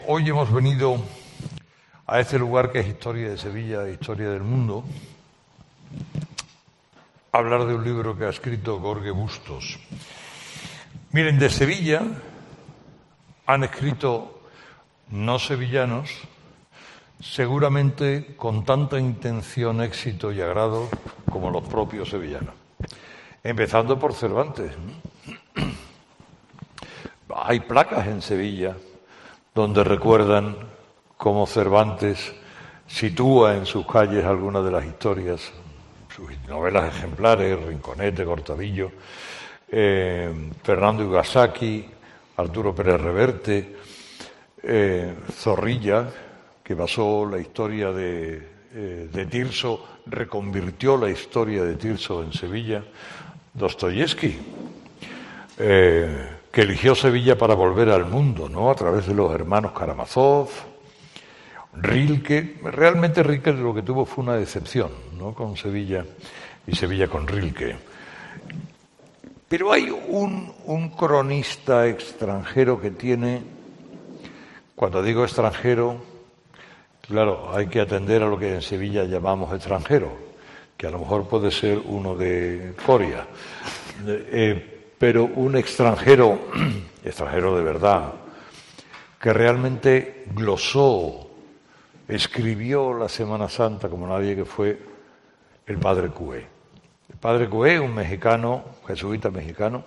Hoy hemos venido a este lugar que es historia de Sevilla, historia del mundo, a hablar de un libro que ha escrito Jorge Bustos. Miren, de Sevilla han escrito no sevillanos, seguramente con tanta intención, éxito y agrado como los propios sevillanos. Empezando por Cervantes. Hay placas en Sevilla donde recuerdan cómo Cervantes sitúa en sus calles algunas de las historias, sus novelas ejemplares, Rinconete, Cortadillo, Fernando Iwasaki, Arturo Pérez Reverte, Zorrilla, que basó la historia de Tirso, reconvirtió la historia de Tirso en Sevilla, Dostoyevsky, que eligió Sevilla para volver al mundo, ¿no? A través de los hermanos Karamazov, Rilke. Realmente Rilke lo que tuvo fue una decepción, ¿no? Con Sevilla y Sevilla con Rilke. Pero hay un cronista extranjero que tiene, cuando digo extranjero, claro, hay que atender a lo que en Sevilla llamamos extranjero, que a lo mejor puede ser uno de Coria. Pero un extranjero de verdad, que realmente glosó, escribió la Semana Santa como nadie, que fue el padre Coué. El padre Coué, un mexicano, jesuita mexicano,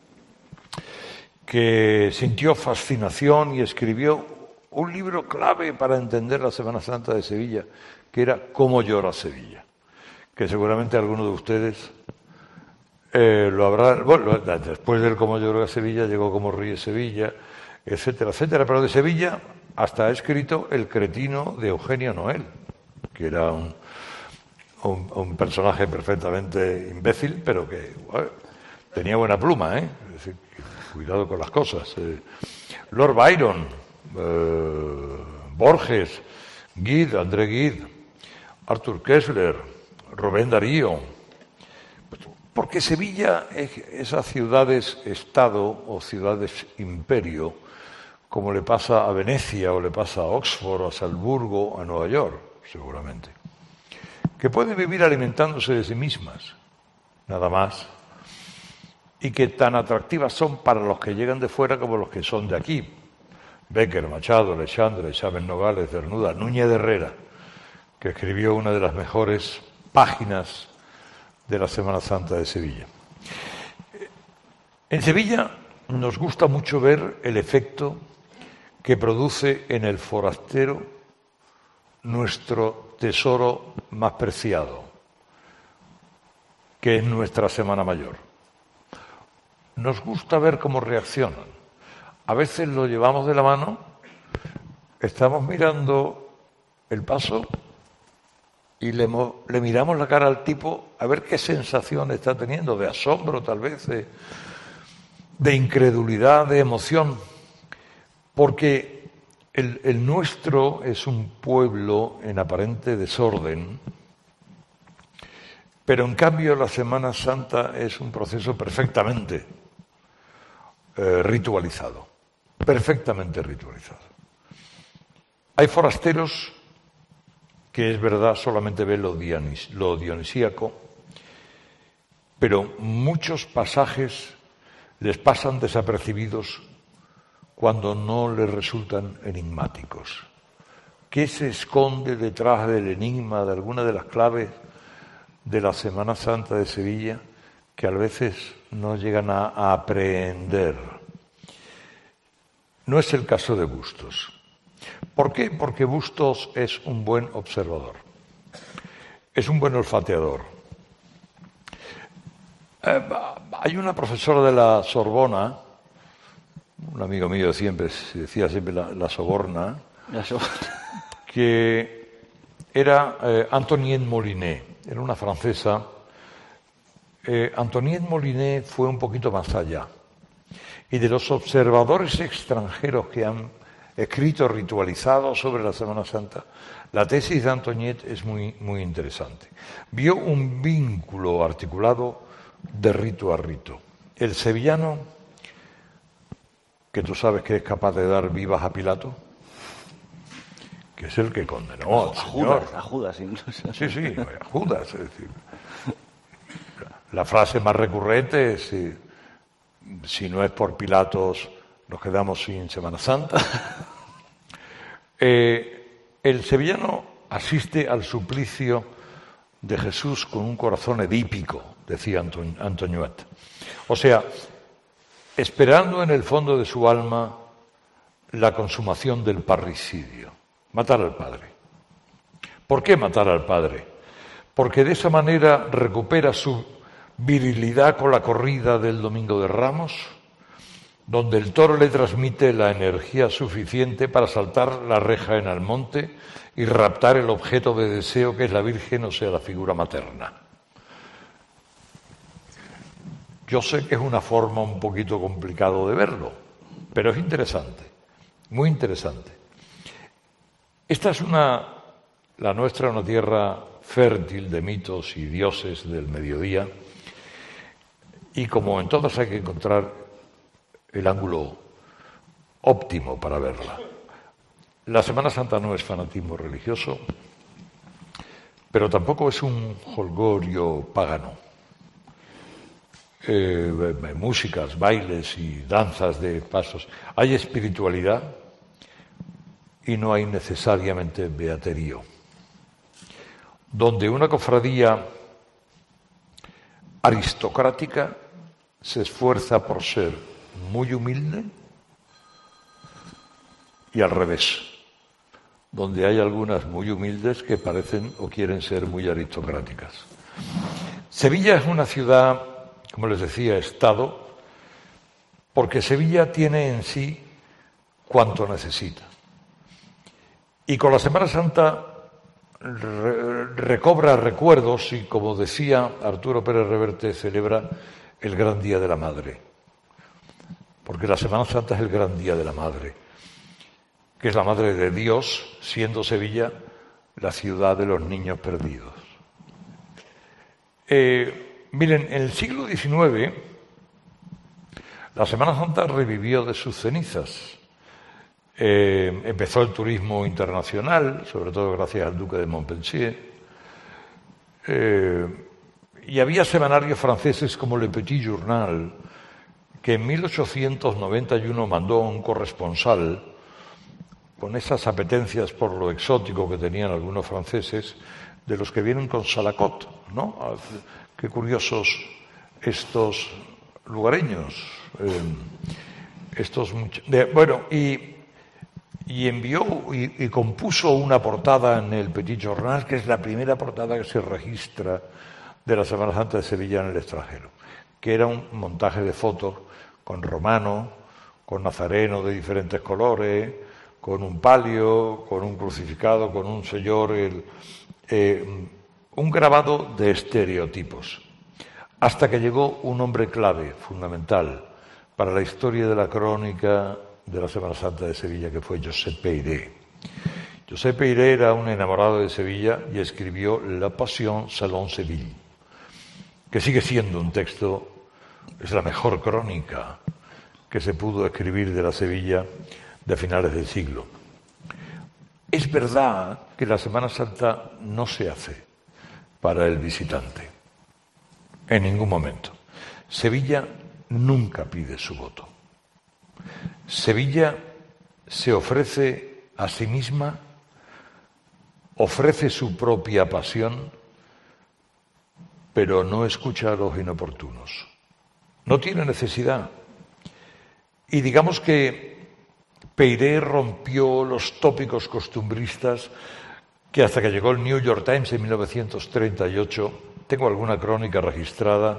que sintió fascinación y escribió un libro clave para entender la Semana Santa de Sevilla, que era Cómo llora Sevilla, que seguramente alguno de ustedes lo habrá. Bueno, después del Cómo llora Sevilla llegó Cómo ríe Sevilla, etcétera, etcétera. Pero de Sevilla hasta ha escrito El cretino de Eugenio Noel, que era un personaje perfectamente imbécil, pero que tenía buena pluma, ¿eh? Es decir, cuidado con las cosas. Lord Byron, Borges, Gide, André Gide, Arthur Koestler, Rubén Darío. Porque Sevilla, esas ciudades-estado o ciudades-imperio, como le pasa a Venecia o le pasa a Oxford, a Salzburgo, a Nueva York, seguramente, que pueden vivir alimentándose de sí mismas, nada más, y que tan atractivas son para los que llegan de fuera como los que son de aquí. Bécquer, Machado, Alexandre, Chávez Nogales, Cernuda, Núñez de Herrera, que escribió una de las mejores páginas de la Semana Santa de Sevilla. En Sevilla nos gusta mucho ver el efecto que produce en el forastero nuestro tesoro más preciado, que es nuestra Semana Mayor. Nos gusta ver cómo reaccionan. A veces lo llevamos de la mano, estamos mirando el paso y le miramos la cara al tipo a ver qué sensación está teniendo, de asombro tal vez, de incredulidad, de emoción, porque el nuestro es un pueblo en aparente desorden, pero en cambio la Semana Santa es un proceso perfectamente ritualizado, perfectamente ritualizado. Hay forasteros que es verdad solamente ve lo dionisíaco, pero muchos pasajes les pasan desapercibidos cuando no les resultan enigmáticos. ¿Qué se esconde detrás del enigma de alguna de las claves de la Semana Santa de Sevilla que a veces no llegan a aprehender? No es el caso de Bustos. ¿Por qué? Porque Bustos es un buen observador, es un buen olfateador. Hay una profesora de la Sorbona, un amigo mío decía siempre la Soborna, que era Antoniette Molinet, era una francesa. Antoniette Molinet fue un poquito más allá. Y de los observadores extranjeros que han escrito ritualizado sobre la Semana Santa, la tesis de Antoniette es muy, muy interesante. Vio un vínculo articulado de rito a rito. El sevillano, que tú sabes que es capaz de dar vivas a Pilato, que es el que condenó al Señor. A Judas incluso. Sí, a Judas. Es decir, la frase más recurrente es, si no es por Pilatos, nos quedamos sin Semana Santa. El sevillano asiste al suplicio de Jesús con un corazón edípico, decía Antoñuet. O sea, esperando en el fondo de su alma la consumación del parricidio, matar al Padre. ¿Por qué matar al Padre? Porque de esa manera recupera su virilidad con la corrida del Domingo de Ramos, donde el toro le transmite la energía suficiente para saltar la reja en Almonte y raptar el objeto de deseo que es la Virgen, o sea, la figura materna. Yo sé que es una forma un poquito complicado de verlo, pero es interesante, muy interesante. Esta es la nuestra, una tierra fértil de mitos y dioses del mediodía, y como en todas hay que encontrar el ángulo óptimo para verla. La Semana Santa no es fanatismo religioso, pero tampoco es un jolgorio pagano. Músicas, bailes y danzas de pasos. Hay espiritualidad y no hay necesariamente beaterío. Donde una cofradía aristocrática se esfuerza por ser muy humilde, y al revés, donde hay algunas muy humildes que parecen o quieren ser muy aristocráticas. Sevilla es una ciudad, como les decía, estado, porque Sevilla tiene en sí cuanto necesita. Y con la Semana Santa recobra recuerdos y, como decía Arturo Pérez Reverte, celebra el gran Día de la Madre. Porque la Semana Santa es el gran Día de la Madre, que es la Madre de Dios, siendo Sevilla la ciudad de los niños perdidos. Miren, en el siglo XIX, la Semana Santa revivió de sus cenizas. Empezó el turismo internacional, sobre todo gracias al duque de Montpensier, y había semanarios franceses como Le Petit Journal, que en 1891 mandó un corresponsal con esas apetencias por lo exótico que tenían algunos franceses, de los que vienen con Salacot, ¿no? Qué curiosos estos lugareños. Y envió y compuso una portada en el Petit Journal, que es la primera portada que se registra de la Semana Santa de Sevilla en el extranjero, que era un montaje de fotos con romano, con nazareno de diferentes colores, con un palio, con un crucificado, con un señor, un grabado de estereotipos. Hasta que llegó un hombre clave, fundamental, para la historia de la crónica de la Semana Santa de Sevilla, que fue Josep Peiré. Josep Peiré era un enamorado de Sevilla y escribió La Passion Salon Seville, que sigue siendo un texto, es la mejor crónica que se pudo escribir de la Sevilla de finales del siglo. Es verdad que la Semana Santa no se hace para el visitante, en ningún momento. Sevilla nunca pide su voto. Sevilla se ofrece a sí misma, ofrece su propia pasión, pero no escucha a los inoportunos. No tiene necesidad. Y digamos que Peiré rompió los tópicos costumbristas que hasta que llegó el New York Times en 1938, tengo alguna crónica registrada,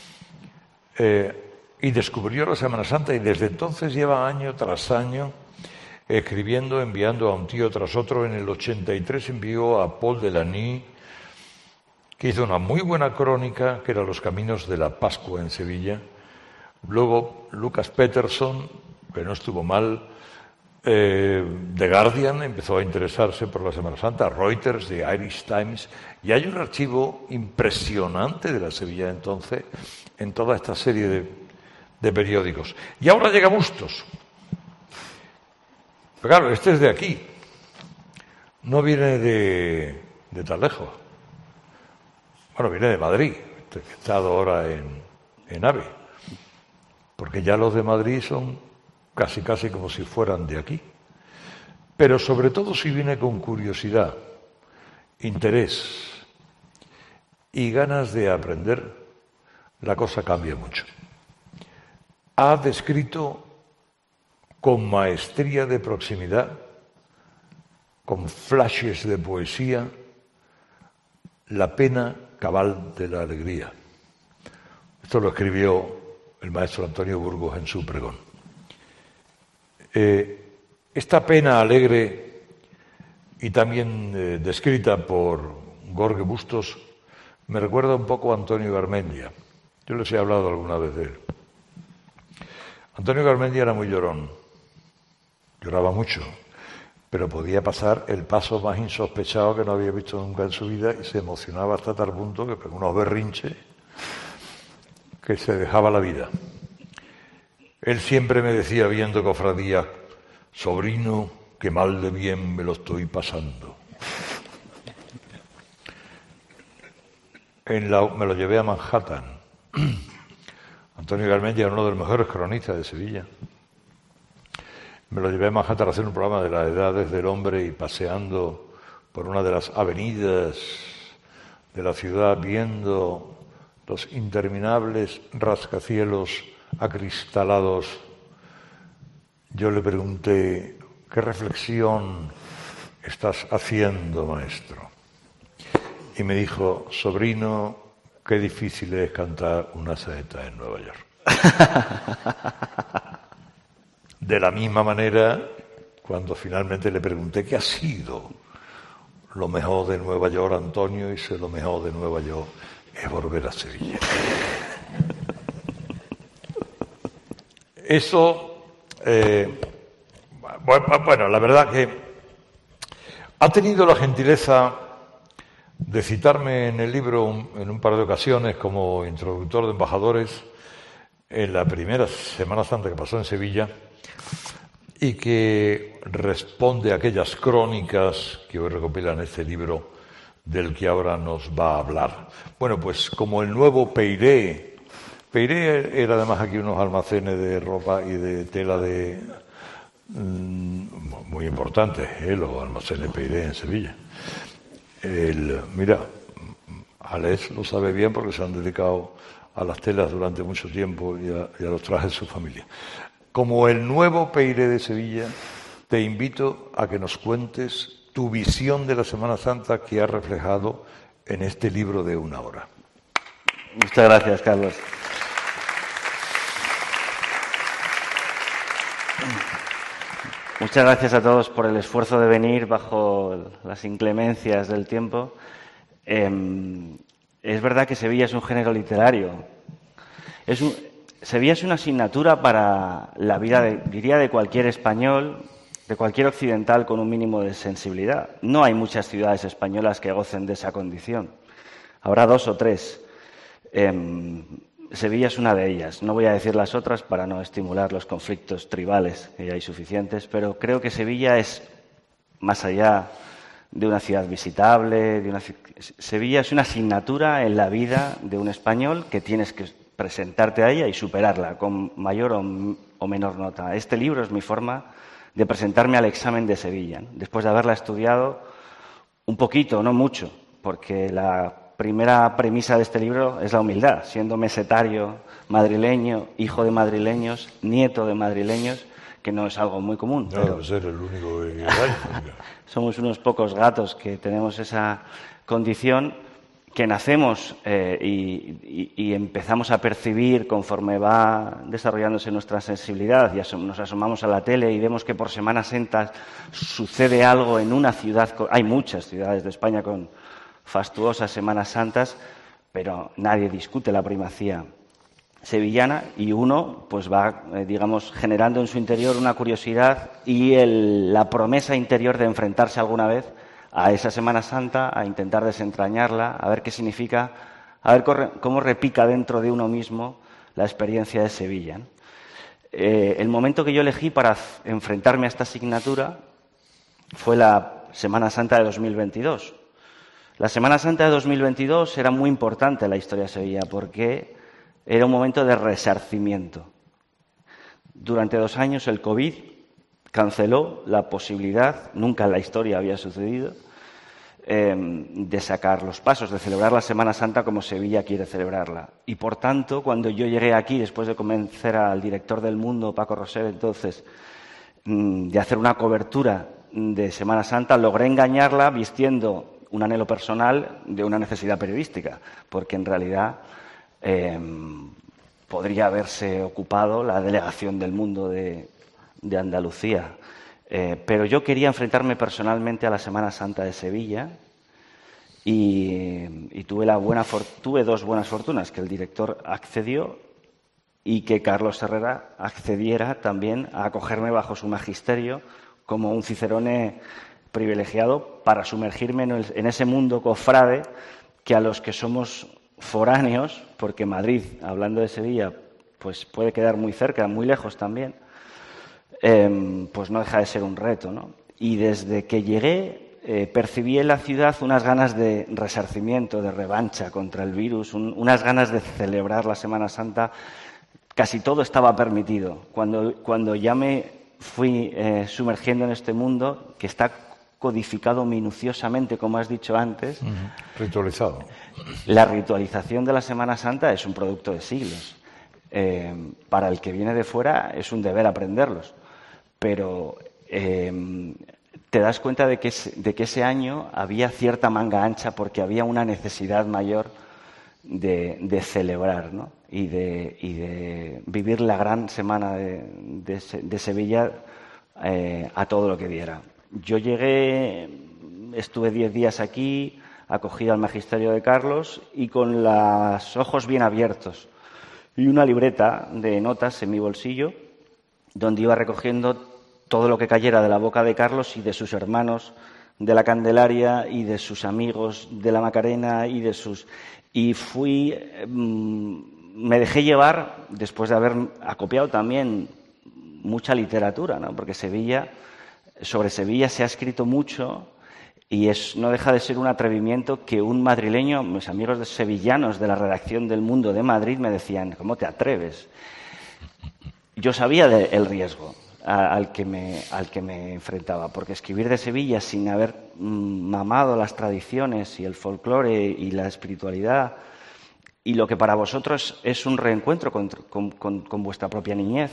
y descubrió la Semana Santa, y desde entonces lleva año tras año escribiendo, enviando a un tío tras otro. En el 83 envió a Paul Delany, que hizo una muy buena crónica, que era Los Caminos de la Pascua en Sevilla. Luego Lucas Peterson, que no estuvo mal, The Guardian empezó a interesarse por la Semana Santa, Reuters, The Irish Times, y hay un archivo impresionante de la Sevilla entonces en toda esta serie de periódicos. Y ahora llega Bustos. Pero claro, este es de aquí. no viene de tan lejos. Bueno, viene de Madrid, que he estado ahora en AVE, porque ya los de Madrid son casi como si fueran de aquí. Pero sobre todo si viene con curiosidad, interés y ganas de aprender, la cosa cambia mucho. Ha descrito con maestría de proximidad, con flashes de poesía, la pena cabal de la alegría. Esto lo escribió el maestro Antonio Burgos en su pregón. Esta pena alegre y también descrita por Jorge Bustos me recuerda un poco a Antonio Garmendia. Yo les he hablado alguna vez de él. Antonio Garmendia era muy llorón, lloraba mucho, pero podía pasar el paso más insospechado que no había visto nunca en su vida y se emocionaba hasta tal punto que pegó unos berrinches que se dejaba la vida. Él siempre me decía, viendo cofradías, sobrino, que mal de bien me lo estoy pasando. Me lo llevé a Manhattan. Antonio Garmendia era uno de los mejores cronistas de Sevilla. Me lo llevé a Manhattan a hacer un programa de las edades del hombre y paseando por una de las avenidas de la ciudad, viendo los interminables rascacielos acristalados, yo le pregunté, ¿qué reflexión estás haciendo, maestro? Y me dijo, sobrino, qué difícil es cantar una saeta en Nueva York. De la misma manera, cuando finalmente le pregunté qué ha sido lo mejor de Nueva York, Antonio, dice, lo mejor de Nueva York es volver a Sevilla. Eso, bueno, la verdad que ha tenido la gentileza de citarme en el libro en un par de ocasiones como introductor de embajadores en la primera Semana Santa que pasó en Sevilla y que responde a aquellas crónicas que hoy recopilan este libro del que ahora nos va a hablar. Bueno, pues como el nuevo Peiré era además aquí unos almacenes de ropa y de tela de muy importantes, los almacenes Peiré en Sevilla. Mira, Alex lo sabe bien porque se han dedicado a las telas durante mucho tiempo y a los trajes de su familia. Como el nuevo Peiré de Sevilla, te invito a que nos cuentes tu visión de la Semana Santa que has reflejado en este libro de 1 hora. Muchas gracias, Carlos. Muchas gracias a todos por el esfuerzo de venir bajo las inclemencias del tiempo. Es verdad que Sevilla es un género literario. Sevilla es una asignatura para la vida, diría, de cualquier español, de cualquier occidental con un mínimo de sensibilidad. No hay muchas ciudades españolas que gocen de esa condición. Habrá 2 o 3. Sevilla es una de ellas. No voy a decir las otras para no estimular los conflictos tribales, que ya hay suficientes, pero creo que Sevilla es, más allá de una ciudad visitable, Sevilla es una asignatura en la vida de un español que tienes que presentarte a ella y superarla con mayor o menor nota. Este libro es mi forma de presentarme al examen de Sevilla, ¿no? Después de haberla estudiado un poquito, no mucho, porque la primera premisa de este libro es la humildad. Siendo mesetario, madrileño, hijo de madrileños, nieto de madrileños, que no es algo muy común. No debe ser el único que hay. Somos unos pocos gatos que tenemos esa condición, que nacemos y empezamos a percibir conforme va desarrollándose nuestra sensibilidad. Ya nos asomamos a la tele y vemos que por Semana Santa sucede algo en una ciudad. Hay muchas ciudades de España con fastuosas Semanas Santas, pero nadie discute la primacía sevillana y uno pues va, digamos, generando en su interior una curiosidad y la promesa interior de enfrentarse alguna vez a esa Semana Santa, a intentar desentrañarla, a ver qué significa, a ver cómo repica dentro de uno mismo la experiencia de Sevilla, ¿no? El momento que yo elegí para enfrentarme a esta asignatura fue la Semana Santa de 2022. La Semana Santa de 2022 era muy importante en la historia de Sevilla porque era un momento de resarcimiento. Durante 2 años el COVID canceló la posibilidad, nunca en la historia había sucedido, de sacar los pasos, de celebrar la Semana Santa como Sevilla quiere celebrarla. Y por tanto, cuando yo llegué aquí, después de convencer al director del Mundo, Paco Roser, entonces, de hacer una cobertura de Semana Santa, logré engañarla vistiendo un anhelo personal de una necesidad periodística, porque en realidad podría haberse ocupado la delegación del Mundo de Andalucía. Pero yo quería enfrentarme personalmente a la Semana Santa de Sevilla y tuve 2 buenas fortunas, que el director accedió y que Carlos Herrera accediera también a acogerme bajo su magisterio como un cicerone privilegiado para sumergirme en ese mundo cofrade que a los que somos foráneos, porque Madrid, hablando de Sevilla, pues puede quedar muy cerca, muy lejos también, pues no deja de ser un reto, ¿no? Y desde que llegué percibí en la ciudad unas ganas de resarcimiento, de revancha contra el virus, unas ganas de celebrar la Semana Santa. Casi todo estaba permitido. Cuando ya me fui sumergiendo en este mundo, que está codificado minuciosamente, como has dicho antes. Ritualizado. La ritualización de la Semana Santa es un producto de siglos. Para el que viene de fuera es un deber aprenderlos. Pero te das cuenta de que ese año había cierta manga ancha porque había una necesidad mayor de celebrar, ¿no? y de vivir la gran semana de Sevilla a todo lo que diera. Yo llegué, estuve 10 días aquí, acogido al magisterio de Carlos y con los ojos bien abiertos y una libreta de notas en mi bolsillo donde iba recogiendo todo lo que cayera de la boca de Carlos y de sus hermanos de la Candelaria y de sus amigos de la Macarena y fui, me dejé llevar después de haber acopiado también mucha literatura, ¿no? Porque sobre Sevilla se ha escrito mucho y no deja de ser un atrevimiento que un madrileño, mis amigos sevillanos de la redacción del Mundo de Madrid me decían, ¿cómo te atreves? Yo sabía el riesgo al que me enfrentaba, porque escribir de Sevilla sin haber mamado las tradiciones y el folclore y la espiritualidad y lo que para vosotros es un reencuentro con vuestra propia niñez,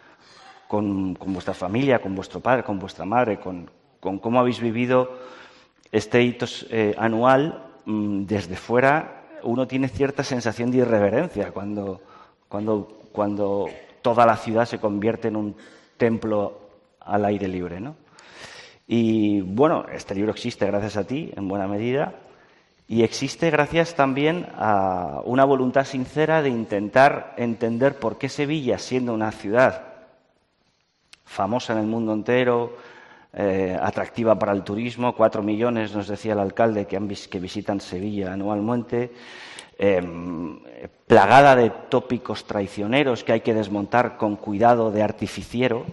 con vuestra familia, con vuestro padre, con vuestra madre, con cómo habéis vivido este hito anual, desde fuera uno tiene cierta sensación de irreverencia cuando toda la ciudad se convierte en un templo al aire libre, ¿no? Y bueno, este libro existe gracias a ti, en buena medida, y existe gracias también a una voluntad sincera de intentar entender por qué Sevilla, siendo una ciudad famosa en el mundo entero, atractiva para el turismo, 4 millones, nos decía el alcalde, que visitan Sevilla anualmente, plagada de tópicos traicioneros que hay que desmontar con cuidado de artificiero,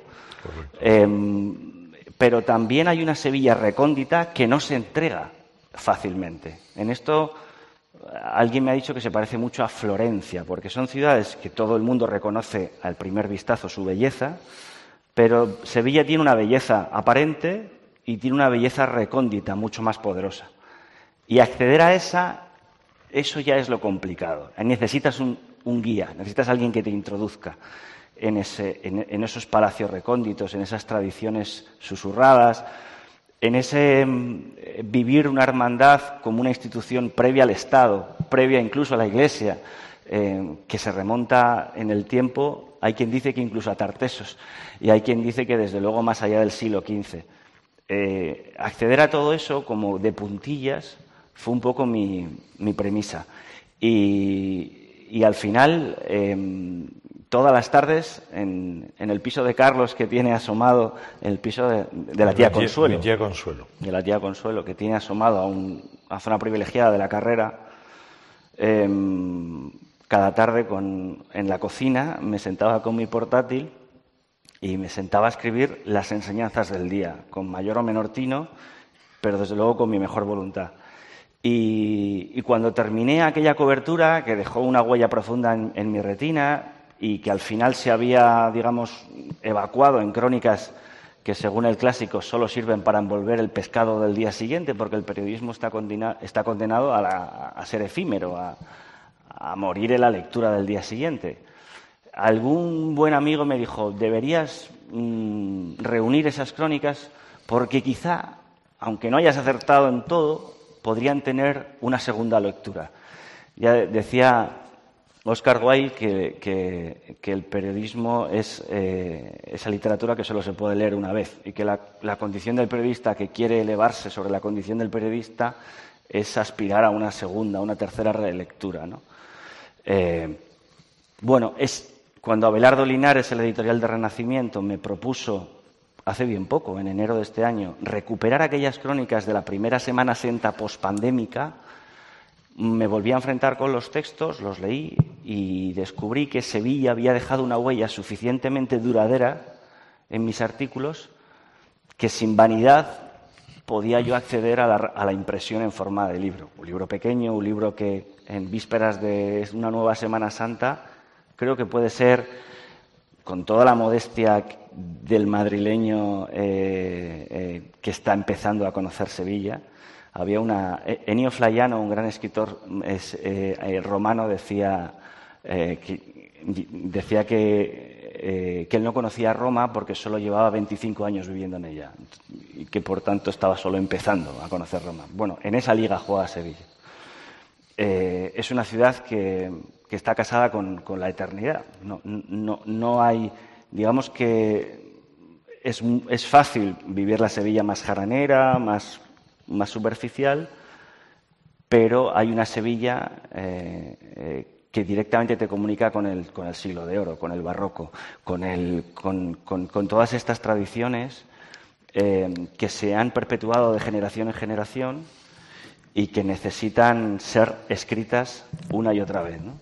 pero también hay una Sevilla recóndita que no se entrega fácilmente. En esto alguien me ha dicho que se parece mucho a Florencia, porque son ciudades que todo el mundo reconoce al primer vistazo su belleza, pero Sevilla tiene una belleza aparente y tiene una belleza recóndita, mucho más poderosa. Y acceder a eso ya es lo complicado. Necesitas un guía, necesitas alguien que te introduzca en esos palacios recónditos, en esas tradiciones susurradas, en ese vivir una hermandad como una institución previa al Estado, previa incluso a la Iglesia, que se remonta en el tiempo. Hay quien dice que incluso a Tartesos y hay quien dice que desde luego más allá del siglo XV. Acceder a todo eso como de puntillas fue un poco mi premisa. Y al final, todas las tardes, en el piso de Carlos que tiene asomado, el piso de la tía Consuelo. De la tía Consuelo, que tiene asomado a una zona privilegiada de la carrera, cada tarde en la cocina me sentaba con mi portátil y me sentaba a escribir las enseñanzas del día, con mayor o menor tino pero desde luego con mi mejor voluntad. Y cuando terminé aquella cobertura, que dejó una huella profunda en mi retina y que al final se había, digamos, evacuado en crónicas que, según el clásico, solo sirven para envolver el pescado del día siguiente, porque el periodismo está condenado a ser efímero, a morir en la lectura del día siguiente. Algún buen amigo me dijo, deberías reunir esas crónicas porque quizá, aunque no hayas acertado en todo, podrían tener una segunda lectura. Ya decía Oscar Wilde que el periodismo es esa literatura que solo se puede leer una vez y que la condición del periodista que quiere elevarse sobre la condición del periodista es aspirar a una segunda, una tercera relectura, ¿no? Bueno, cuando Abelardo Linares, el editorial de Renacimiento, me propuso hace bien poco, en enero de este año, recuperar aquellas crónicas de la primera Semana Santa pospandémica, me volví a enfrentar con los textos, los leí y descubrí que Sevilla había dejado una huella suficientemente duradera en mis artículos que sin vanidad podía yo acceder a la impresión en forma de libro. Un libro pequeño, un libro que en vísperas de una nueva Semana Santa creo que puede ser, con toda la modestia del madrileño que está empezando a conocer Sevilla. Ennio Flaiano, un gran escritor romano, decía que él no conocía Roma porque solo llevaba 25 años viviendo en ella y que por tanto estaba solo empezando a conocer Roma. Bueno, en esa liga juega Sevilla. Es una ciudad que está casada con la eternidad. No hay, digamos que es fácil vivir la Sevilla más jaranera, más superficial, pero hay una Sevilla que directamente te comunica con el siglo de oro, con el barroco, con todas estas tradiciones que se han perpetuado de generación en generación y que necesitan ser escritas una y otra vez, ¿no?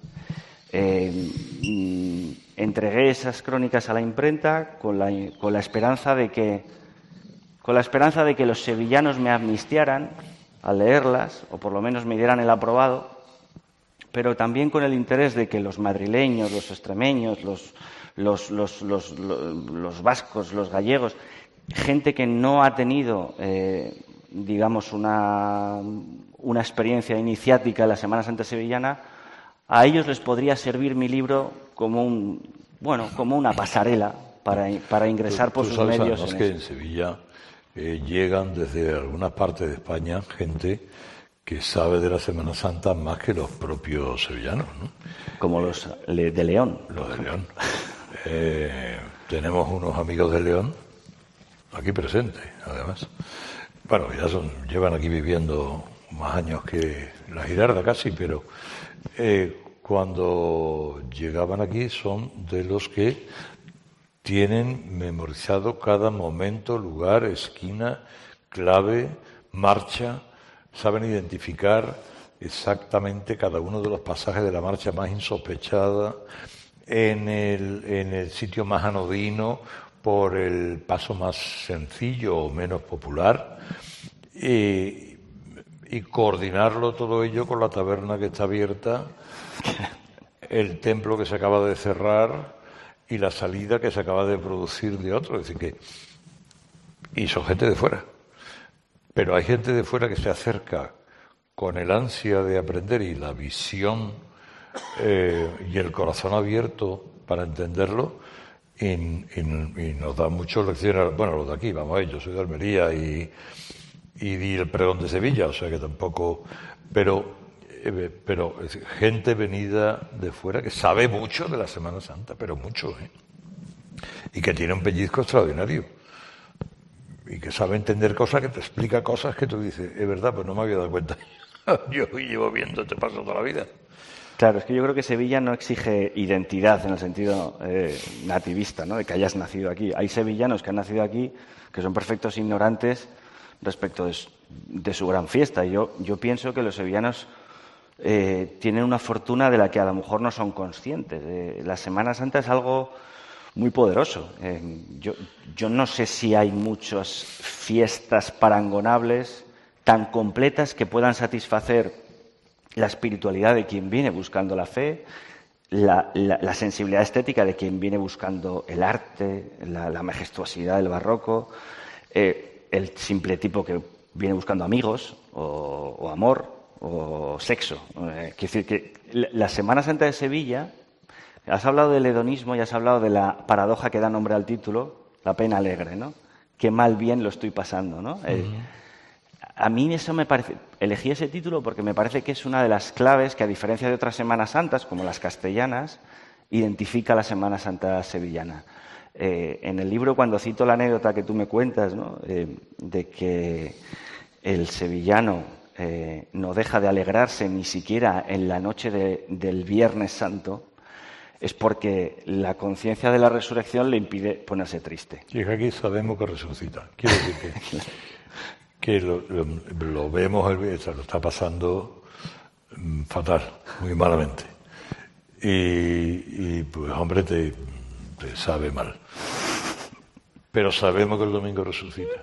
Entregué esas crónicas a la imprenta con la esperanza de que los sevillanos me amnistiaran al leerlas, o por lo menos me dieran el aprobado, pero también con el interés de que los madrileños, los extremeños, los vascos, los gallegos, gente que no ha tenido, digamos, una experiencia iniciática en la Semana Santa sevillana, a ellos les podría servir mi libro como una pasarela para ingresar por sus medios. Además que en Sevilla llegan desde algunas partes de España gente que sabe de la Semana Santa más que los propios sevillanos, ¿no? Como los de León. Los de León. Tenemos unos amigos de León aquí presentes, además. Bueno, llevan aquí viviendo más años que la Girarda casi, pero cuando llegaban aquí son de los que tienen memorizado cada momento, lugar, esquina, clave, marcha, saben identificar exactamente cada uno de los pasajes de la marcha más insospechada, en el sitio más anodino, por el paso más sencillo o menos popular, y coordinarlo todo ello con la taberna que está abierta, el templo que se acaba de cerrar y la salida que se acaba de producir de otro. Es decir, y son gente de fuera. Pero hay gente de fuera que se acerca con el ansia de aprender y la visión y el corazón abierto para entenderlo, y nos da muchas lecciones. Bueno, los de aquí, vamos, yo soy de Almería y di el pregón de Sevilla, o sea que tampoco... Pero gente venida de fuera que sabe mucho de la Semana Santa, pero mucho, y que tiene un pellizco extraordinario y que sabe entender cosas, que te explica cosas que tú dices, es verdad, pues no me había dado cuenta. Yo llevo viendo este paso toda la vida. Claro, es que yo creo que Sevilla no exige identidad en el sentido nativista, ¿no? De que hayas nacido aquí. Hay sevillanos que han nacido aquí que son perfectos ignorantes respecto de su gran fiesta. Yo pienso que los sevillanos tienen una fortuna de la que a lo mejor no son conscientes. La Semana Santa es algo muy poderoso. Yo no sé si hay muchas fiestas parangonables tan completas que puedan satisfacer la espiritualidad de quien viene buscando la fe, la sensibilidad estética de quien viene buscando el arte, la majestuosidad del barroco, el simple tipo que viene buscando amigos o amor o sexo. Quiero decir que la Semana Santa de Sevilla, has hablado del hedonismo y has hablado de la paradoja que da nombre al título, la pena alegre, ¿no? Qué mal bien lo estoy pasando, ¿no? A mí eso me parece... Elegí ese título porque me parece que es una de las claves que, a diferencia de otras Semanas Santas, como las castellanas, identifica la Semana Santa sevillana. En el libro, cuando cito la anécdota que tú me cuentas, ¿no? De que el sevillano no deja de alegrarse ni siquiera en la noche del Viernes Santo, es porque la conciencia de la resurrección le impide ponerse triste. Y es que aquí sabemos que resucita. Quiero decir que lo vemos, se lo está pasando fatal, muy malamente. Y pues, hombre, te sabe mal. Pero sabemos que el domingo resucita.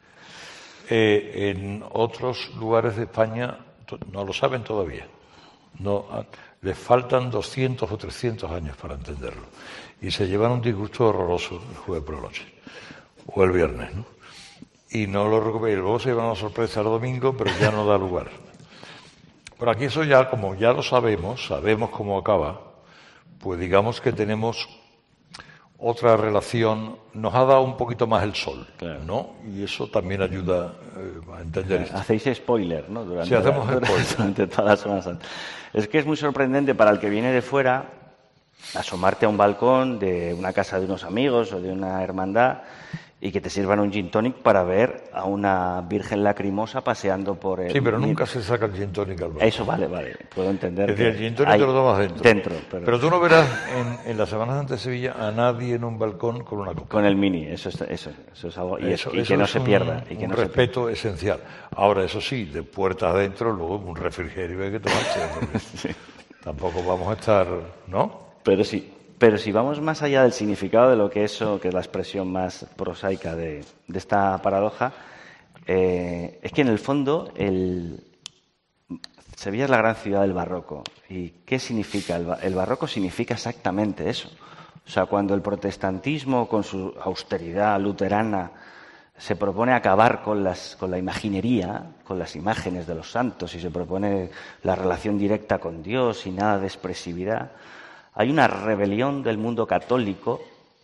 En otros lugares de España no lo saben todavía. No, les faltan 200 o 300 años para entenderlo. Y se llevan un disgusto horroroso el jueves por la noche. O el viernes, ¿no? Y no lo recuperan. Luego se llevan una sorpresa el domingo, pero ya no da lugar. Pero aquí eso ya, como ya lo sabemos cómo acaba, pues digamos que tenemos otra relación, nos ha dado un poquito más el sol, claro, ¿no? Y eso también ayuda a entender esto. Hacéis spoiler, ¿no? Durante toda la Semana Santa. Es que es muy sorprendente para el que viene de fuera asomarte a un balcón de una casa de unos amigos o de una hermandad y que te sirvan un gin tonic para ver a una virgen lacrimosa paseando por el... Sí, pero nunca se saca el gin tonic al balcón. Eso vale, puedo entender. Es decir, el gin tonic te lo tomas dentro. Pero tú no verás en la Semana Santa de Sevilla a nadie en un balcón con una copa. Con el mini, eso es algo... Y que no se pierda. Un respeto esencial. Ahora, eso sí, de puertas adentro, luego un refrigerio hay que tomarse. Sí. Tampoco vamos a estar, ¿no? Pero si vamos más allá del significado de lo que eso, que es la expresión más prosaica de esta paradoja, es que en el fondo Sevilla es la gran ciudad del barroco. ¿Y qué significa? El barroco significa exactamente eso. O sea, cuando el protestantismo, con su austeridad luterana, se propone acabar con la imaginería, con las imágenes de los santos, y se propone la relación directa con Dios y nada de expresividad, hay una rebelión del mundo católico,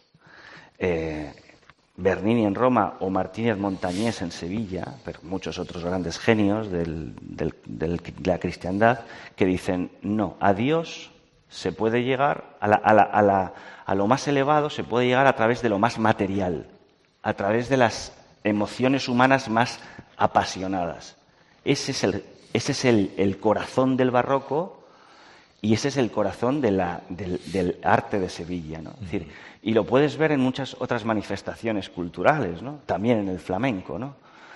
Bernini en Roma o Martínez Montañés en Sevilla, pero muchos otros grandes genios de la cristiandad, que dicen, no, a Dios se puede llegar, a lo más elevado se puede llegar a través de lo más material, a través de las emociones humanas más apasionadas. Ese es el corazón del barroco. Y ese es el corazón del arte de Sevilla, ¿no? Es decir, y lo puedes ver en muchas otras manifestaciones culturales, ¿no? También en el flamenco, ¿no?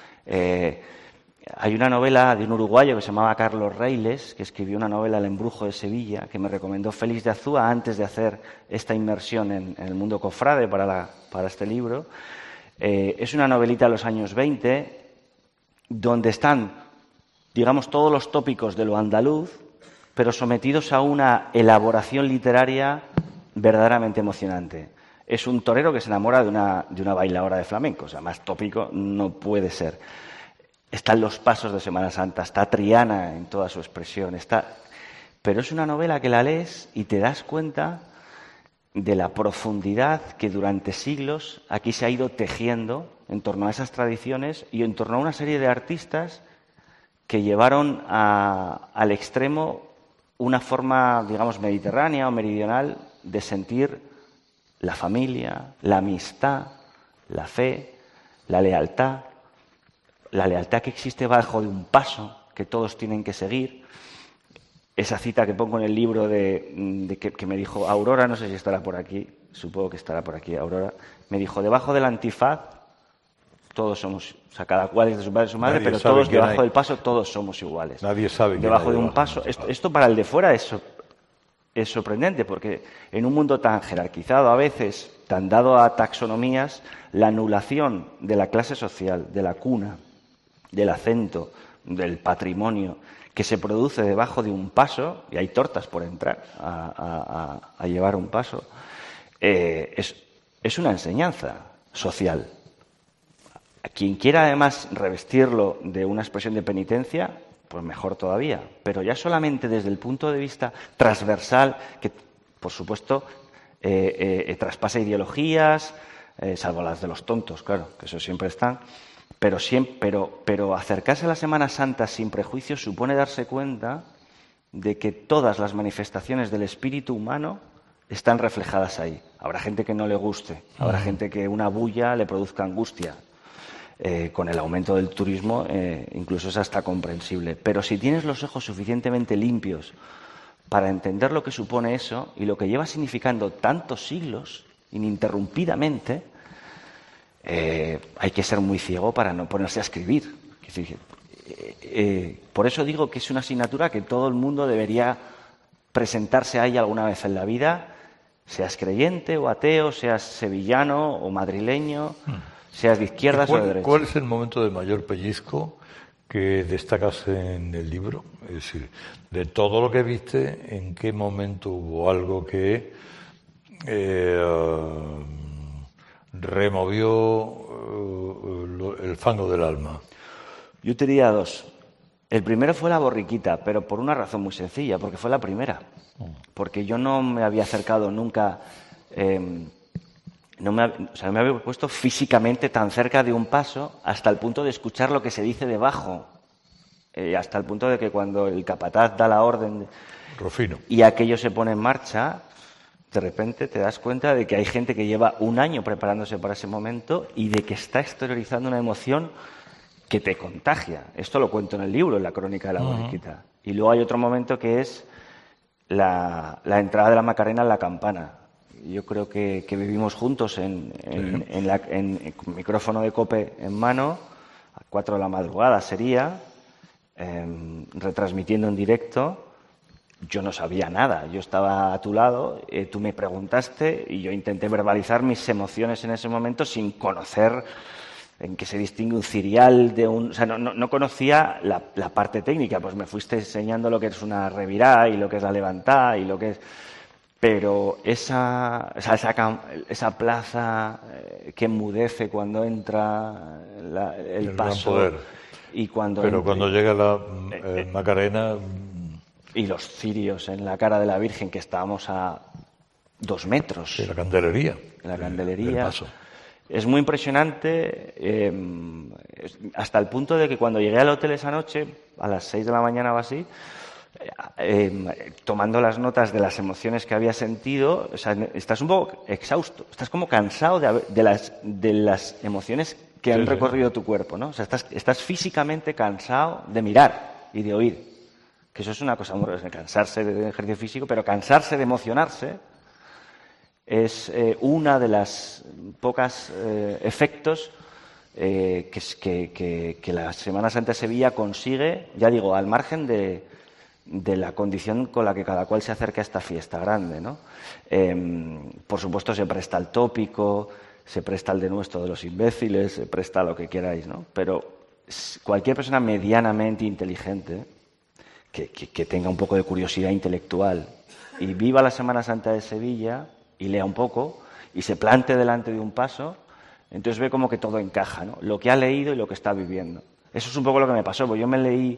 Hay una novela de un uruguayo que se llamaba Carlos Reiles, que escribió una novela, El embrujo de Sevilla, que me recomendó Félix de Azúa antes de hacer esta inmersión en el mundo cofrade para este libro. Es una novelita de los años 20, donde están, digamos, todos los tópicos de lo andaluz, pero sometidos a una elaboración literaria verdaderamente emocionante. Es un torero que se enamora de una bailadora de flamenco, o sea, más tópico no puede ser. Están los pasos de Semana Santa, está Triana en toda su expresión, pero es una novela que la lees y te das cuenta de la profundidad que durante siglos aquí se ha ido tejiendo en torno a esas tradiciones y en torno a una serie de artistas que llevaron al extremo una forma, digamos, mediterránea o meridional de sentir la familia, la amistad, la fe, la lealtad que existe bajo de un paso que todos tienen que seguir. Esa cita que pongo en el libro que me dijo Aurora, no sé si estará por aquí, supongo que estará por aquí Aurora, me dijo, debajo del antifaz todos somos, o sea, cada cual es de su padre y su madre, pero todos debajo del paso todos somos iguales. Nadie sabe. Debajo de un paso, esto para el de fuera es sorprendente, porque en un mundo tan jerarquizado a veces, tan dado a taxonomías, la anulación de la clase social, de la cuna, del acento, del patrimonio que se produce debajo de un paso, y hay tortas por entrar a llevar un paso, es una enseñanza social. A quien quiera además revestirlo de una expresión de penitencia, pues mejor todavía. Pero ya solamente desde el punto de vista transversal, que por supuesto traspasa ideologías, salvo las de los tontos, claro, que eso siempre están. Pero acercarse a la Semana Santa sin prejuicios supone darse cuenta de que todas las manifestaciones del espíritu humano están reflejadas ahí. Habrá gente que no le guste, habrá gente que una bulla le produzca angustia. Con el aumento del turismo incluso es hasta comprensible. Pero si tienes los ojos suficientemente limpios para entender lo que supone eso y lo que lleva significando tantos siglos, ininterrumpidamente, hay que ser muy ciego para no ponerse a escribir. Es decir, por eso digo que es una asignatura que todo el mundo debería presentarse ahí alguna vez en la vida, seas creyente o ateo, seas sevillano o madrileño, seas de izquierdas o de derechas. ¿Cuál es el momento de mayor pellizco que destacas en el libro? Es decir, de todo lo que viste, ¿en qué momento hubo algo que removió el fango del alma? Yo te diría dos. El primero fue la borriquita, pero por una razón muy sencilla, porque fue la primera. Porque yo no me había acercado nunca, no me había puesto físicamente tan cerca de un paso hasta el punto de escuchar lo que se dice debajo. Hasta el punto de que cuando el capataz da la orden Rufino, y aquello se pone en marcha, de repente te das cuenta de que hay gente que lleva un año preparándose para ese momento y de que está exteriorizando una emoción que te contagia. Esto lo cuento en el libro, en la crónica de la borriquita. Y luego hay otro momento que es la entrada de la Macarena en la campana. Yo creo que vivimos juntos con micrófono de COPE en mano, a 4 de la madrugada sería, retransmitiendo en directo. Yo no sabía nada, yo estaba a tu lado, tú me preguntaste y yo intenté verbalizar mis emociones en ese momento sin conocer en qué se distingue un cirial de un... O sea, no conocía la parte técnica, pues me fuiste enseñando lo que es una revirá y lo que es la levantá y lo que es... Pero esa plaza que enmudece cuando entra el paso... Gran poder. Y cuando cuando llega la Macarena... Y los cirios en la cara de la Virgen, que estábamos a 2 metros. De la candelería. La candelería. Del paso. Es muy impresionante, hasta el punto de que cuando llegué al hotel esa noche, a las 6 de la mañana o así, tomando las notas de las emociones que había sentido, o sea, estás un poco exhausto, estás como cansado de las emociones que han recorrido tu cuerpo, ¿no? O sea, estás físicamente cansado de mirar y de oír. Que eso es una cosa muy rara, cansarse de ejercicio físico, pero cansarse de emocionarse es una de las pocas efectos que la Semana Santa de Sevilla consigue, ya digo, al margen de la condición con la que cada cual se acerca a esta fiesta grande, ¿no? Por supuesto se presta al tópico, se presta al denuesto de los imbéciles, se presta a lo que queráis, ¿no? Pero cualquier persona medianamente inteligente que tenga un poco de curiosidad intelectual y viva la Semana Santa de Sevilla y lea un poco y se plante delante de un paso, entonces ve como que todo encaja, ¿no? Lo que ha leído y lo que está viviendo. Eso es un poco lo que me pasó, porque yo me leí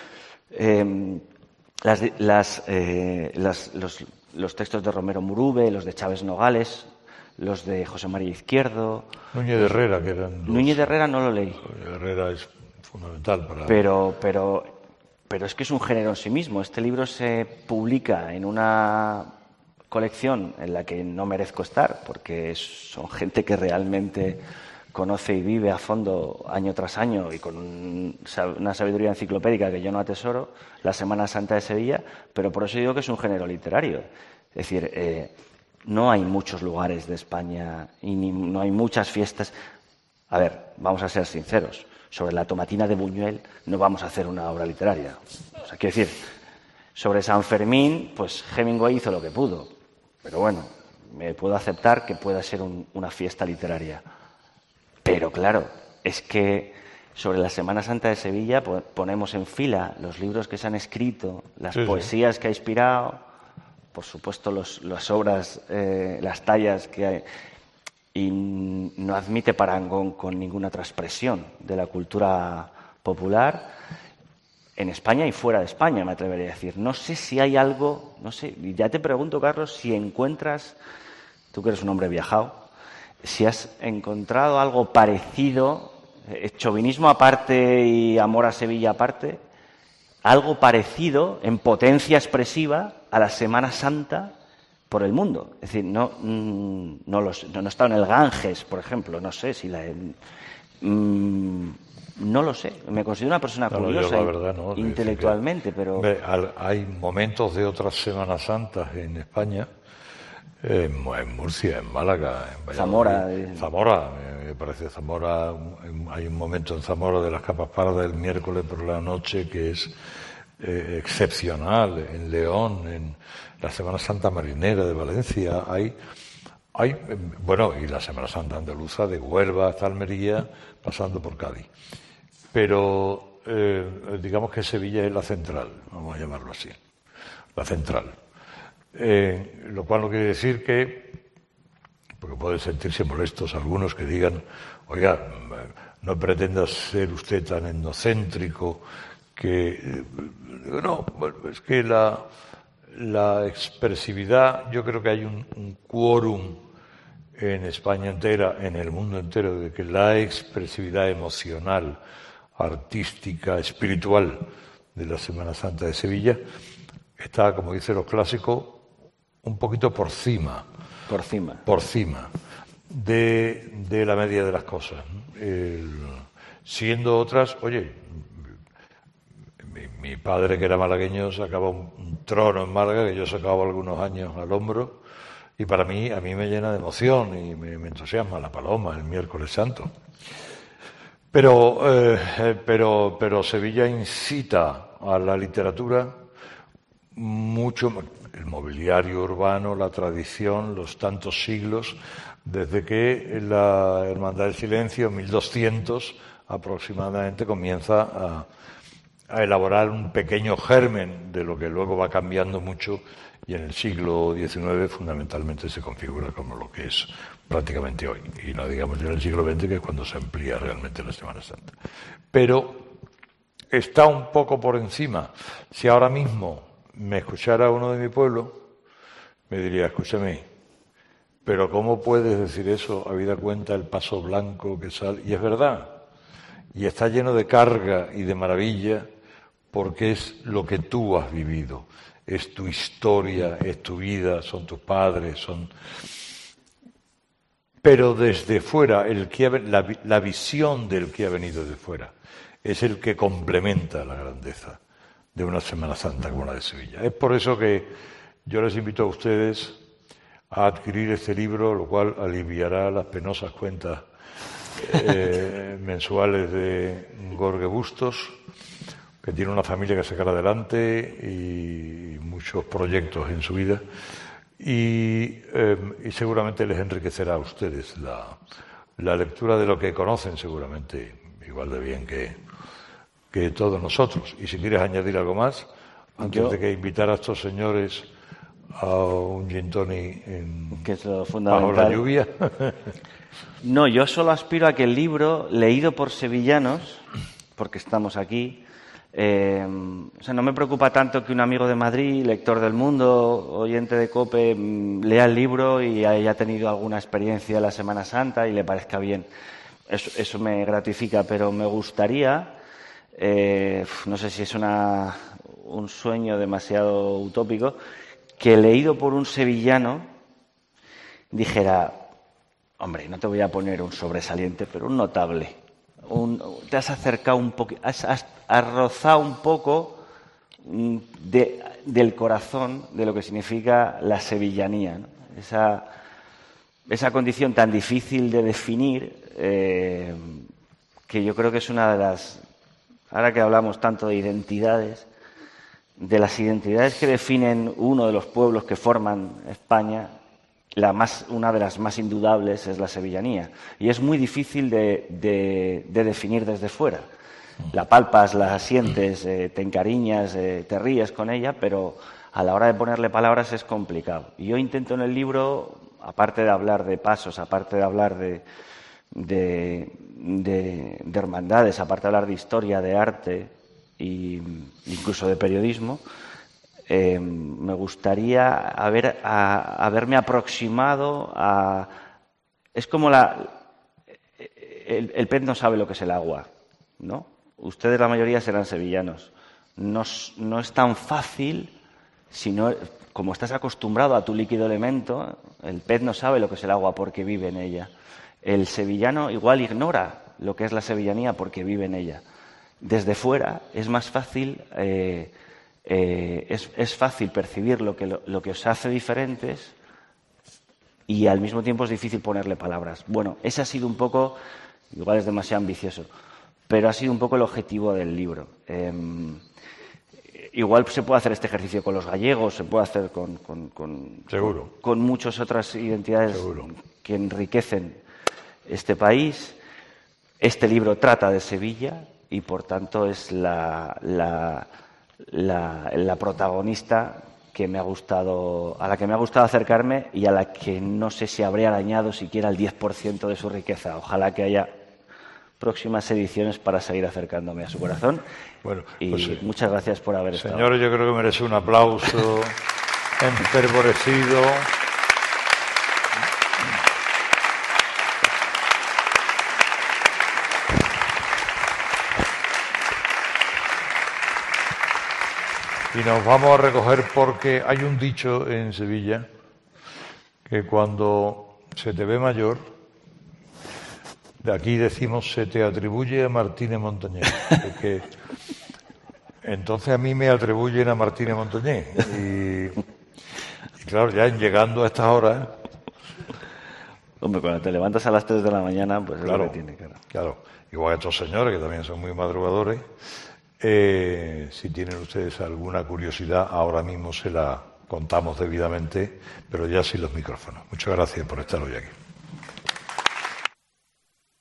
los textos de Romero Murube, los de Chávez Nogales, los de José María Izquierdo. Núñez de Herrera, que eran los... Núñez de Herrera no lo leí. Núñez de Herrera es fundamental para... Pero es que es un género en sí mismo. Este libro se publica en una colección en la que no merezco estar, porque son gente que realmente conoce y vive a fondo año tras año y con una sabiduría enciclopédica que yo no atesoro, la Semana Santa de Sevilla, pero por eso digo que es un género literario. Es decir, no hay muchos lugares de España y no hay muchas fiestas. A ver, vamos a ser sinceros. Sobre la tomatina de Buñuel no vamos a hacer una obra literaria. O sea, quiero decir, sobre San Fermín, pues Hemingway hizo lo que pudo. Pero bueno, me puedo aceptar que pueda ser una fiesta literaria. Pero claro, es que sobre la Semana Santa de Sevilla ponemos en fila los libros que se han escrito, las poesías que ha inspirado, por supuesto las obras, las tallas que hay, y no admite parangón con ninguna otra expresión de la cultura popular en España y fuera de España, me atrevería a decir. No sé si hay algo, no sé, y ya te pregunto, Carlos, si encuentras, tú que eres un hombre viajado, si has encontrado algo parecido, chauvinismo aparte y amor a Sevilla aparte, algo parecido en potencia expresiva a la Semana Santa por el mundo. Es decir, no he estado en el Ganges, por ejemplo, no sé si no lo sé, me considero una persona curiosa, yo, la verdad, no, intelectualmente, pero... Hay momentos de otras Semanas Santas en España, en Murcia, en Málaga, en Valladolid, Zamora, me parece Zamora, hay un momento en Zamora de las capas pardas del miércoles por la noche que es excepcional, en León, en la Semana Santa Marinera de Valencia, bueno, y la Semana Santa Andaluza de Huelva hasta Almería, pasando por Cádiz. Pero digamos que Sevilla es la central, vamos a llamarlo así, la central. Lo cual no quiere decir porque pueden sentirse molestos algunos que digan, oiga, no pretenda ser usted tan etnocéntrico que... No, es que la expresividad, yo creo que hay un quórum en España entera, en el mundo entero, de que la expresividad emocional, artística, espiritual de la Semana Santa de Sevilla está, como dicen los clásicos, un poquito por cima de la media de las cosas. Siendo otras, oye, mi padre, que era malagueño, sacaba un trono en Málaga que yo sacaba algunos años al hombro, y a mí me llena de emoción y me entusiasma la paloma el miércoles santo. Pero Sevilla incita a la literatura mucho, el mobiliario urbano, la tradición, los tantos siglos, desde que la Hermandad del Silencio, en 1200 aproximadamente, comienza a elaborar un pequeño germen de lo que luego va cambiando mucho y en el siglo XIX fundamentalmente se configura como lo que es prácticamente hoy. Y no digamos ya en el siglo XX, que es cuando se amplía realmente la Semana Santa. Pero está un poco por encima. Si ahora mismo me escuchara uno de mi pueblo, me diría, escúchame, pero ¿cómo puedes decir eso habida cuenta el paso blanco que sale? Y es verdad. Y está lleno de carga y de maravilla porque es lo que tú has vivido. Es tu historia, es tu vida, son tus padres, Pero desde fuera, la visión del que ha venido de fuera es el que complementa la grandeza de una Semana Santa como la de Sevilla. Es por eso que yo les invito a ustedes a adquirir este libro, lo cual aliviará las penosas cuentas mensuales de Jorge Bustos, que tiene una familia que sacar adelante y muchos proyectos en su vida, y seguramente les enriquecerá a ustedes la lectura de lo que conocen seguramente igual de bien que todos nosotros. Y si quieres añadir algo más, antes de que invitar a estos señores a un gin tonic bajo la lluvia. No, yo solo aspiro a que el libro, leído por sevillanos, porque estamos aquí, no me preocupa tanto que un amigo de Madrid, lector del Mundo, oyente de COPE, lea el libro y haya tenido alguna experiencia en la Semana Santa y le parezca bien. Eso me gratifica, pero me gustaría, no sé si es un sueño demasiado utópico, que leído por un sevillano dijera, hombre, no te voy a poner un sobresaliente, pero un notable. Te has acercado un poco, has rozado un poco del corazón de lo que significa la sevillanía, ¿no? Esa condición tan difícil de definir, que yo creo que es una de las, ahora que hablamos tanto de identidades, de las identidades que definen uno de los pueblos que forman España, una de las más indudables es la sevillanía. Y es muy difícil de definir desde fuera. La palpas, la sientes, te encariñas, te ríes con ella, pero a la hora de ponerle palabras es complicado. Y yo intento en el libro, aparte de hablar de pasos, aparte de hablar de hermandades, aparte de hablar de historia, de arte e incluso de periodismo, me gustaría haberme aproximado a... Es como el pez no sabe lo que es el agua, ¿no? Ustedes, la mayoría, serán sevillanos. No es tan fácil, como estás acostumbrado a tu líquido elemento, el pez no sabe lo que es el agua porque vive en ella. El sevillano igual ignora lo que es la sevillanía porque vive en ella. Desde fuera es más fácil, es fácil percibir lo que os hace diferentes y al mismo tiempo es difícil ponerle palabras. Bueno, ese ha sido un poco, igual es demasiado ambicioso, pero ha sido un poco el objetivo del libro. Igual se puede hacer este ejercicio con los gallegos, se puede hacer Seguro. Con muchas otras identidades Seguro. que enriquecen este país. Este libro trata de Sevilla y, por tanto, es la protagonista a la que me ha gustado acercarme y a la que no sé si habré arañado siquiera el 10% de su riqueza. Ojalá que haya próximas ediciones para seguir acercándome a su corazón. Bueno, y pues sí. Muchas gracias por haber estado. Señores, yo creo que merece un aplauso enfervorecido. Y nos vamos a recoger porque hay un dicho en Sevilla que cuando se te ve mayor, de aquí decimos se te atribuye a Martínez Montañés. Porque entonces a mí me atribuyen a Martínez Montañés. Y claro, ya llegando a estas horas... Hombre, cuando te levantas a las 3 de la mañana, pues claro, es lo que tiene, claro. Claro, igual que estos señores que también son muy madrugadores. Si tienen ustedes alguna curiosidad, ahora mismo se la contamos debidamente, pero ya sin los micrófonos. Muchas gracias por estar hoy aquí.